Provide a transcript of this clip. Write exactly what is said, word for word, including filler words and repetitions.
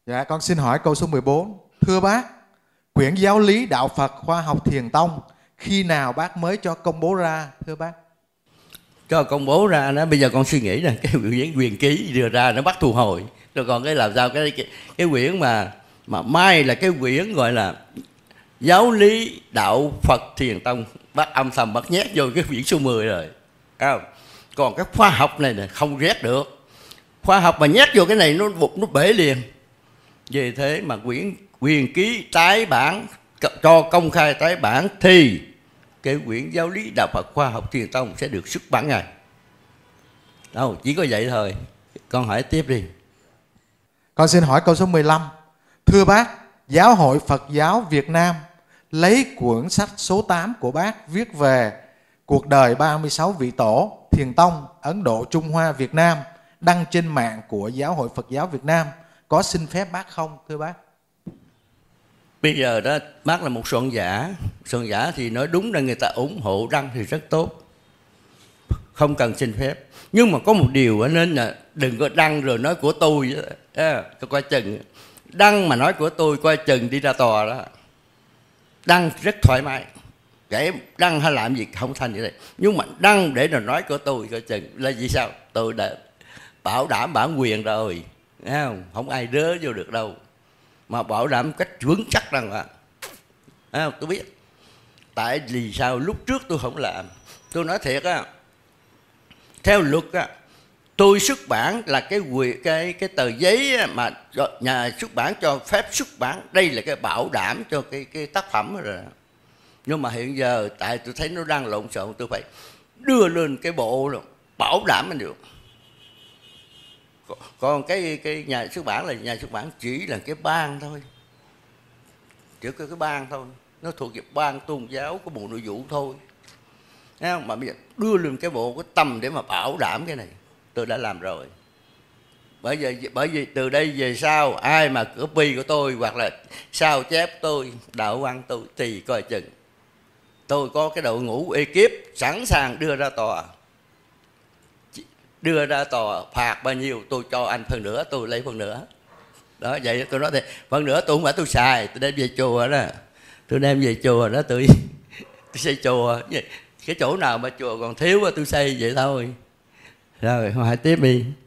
Dạ, con xin hỏi câu số mười bốn. Thưa bác, quyển giáo lý đạo Phật khoa học Thiền tông khi nào bác mới cho công bố ra, thưa bác? Cho công bố ra nó, bây giờ con suy nghĩ là cái quyển quyền ký đưa ra nó bắt thu hồi. Rồi còn cái làm sao cái cái, cái quyển mà mà mai là cái quyển gọi là giáo lý đạo Phật Thiền tông, bác âm thầm bắt nhét vô cái quyển số mười rồi. Không? Còn cái khoa học này nè không ghét được. Khoa học mà nhét vô cái này nó bụt nó bể liền. Vì thế mà quyển quyền ký tái bản, cho công khai tái bản thì cái quyển giáo lý đạo Phật khoa học Thiền tông sẽ được xuất bản ngay. Đâu, chỉ có vậy thôi. Con hỏi tiếp đi. Con xin hỏi câu số mười lăm. Thưa bác, Giáo hội Phật giáo Việt Nam lấy cuốn sách số tám của bác viết về cuộc đời ba mươi sáu vị tổ Thiền tông Ấn Độ Trung Hoa Việt Nam đăng trên mạng của Giáo hội Phật giáo Việt Nam, có xin phép bác không, thưa bác? Bây giờ đó bác là một soạn giả. Soạn giả thì nói đúng là người ta ủng hộ đăng thì rất tốt, không cần xin phép. Nhưng mà có một điều nên là đừng có đăng rồi nói của tôi à, coi chừng đăng mà nói của tôi coi chừng đi ra tòa đó. Đăng rất thoải mái, kể đăng hay làm gì không thành như vậy. Nhưng mà đăng để rồi nói của tôi coi chừng là vì sao? Tôi đã bảo đảm bản quyền rồi, không, không ai rớ vô được đâu. Mà bảo đảm cách vững chắc rằng là à, tôi biết. Tại vì sao lúc trước tôi không làm. Tôi nói thiệt á, theo luật á, tôi xuất bản là cái quyền cái cái tờ giấy mà nhà xuất bản cho phép xuất bản, đây là cái bảo đảm cho cái cái tác phẩm rồi. Nhưng mà hiện giờ tại tôi thấy nó đang lộn xộn, tôi phải đưa lên cái bộ rồi bảo đảm mình được. Còn cái cái nhà xuất bản là nhà xuất bản chỉ là cái ban thôi, chỉ có cái ban thôi, nó thuộc về ban tôn giáo của Bộ Nội vụ thôi. Thấy không? Mà bây giờ đưa lên cái bộ cái tâm để mà bảo đảm cái này, tôi đã làm rồi. Bởi vì bởi vì từ đây về sau ai mà copy của tôi hoặc là sao chép tôi, đạo văn tôi thì coi chừng. Tôi có cái đội ngũ ekip sẵn sàng đưa ra tòa. Đưa ra tòa phạt bao nhiêu tôi cho anh phần nữa, tôi lấy phần nữa. Đó, vậy tôi nói thì phần nữa tôi không phải tôi xài, tôi đem về chùa đó. Tôi đem về chùa đó, tôi tôi xây chùa. Cái chỗ nào mà chùa còn thiếu tôi xây vậy thôi. Rồi hỏi tiếp đi.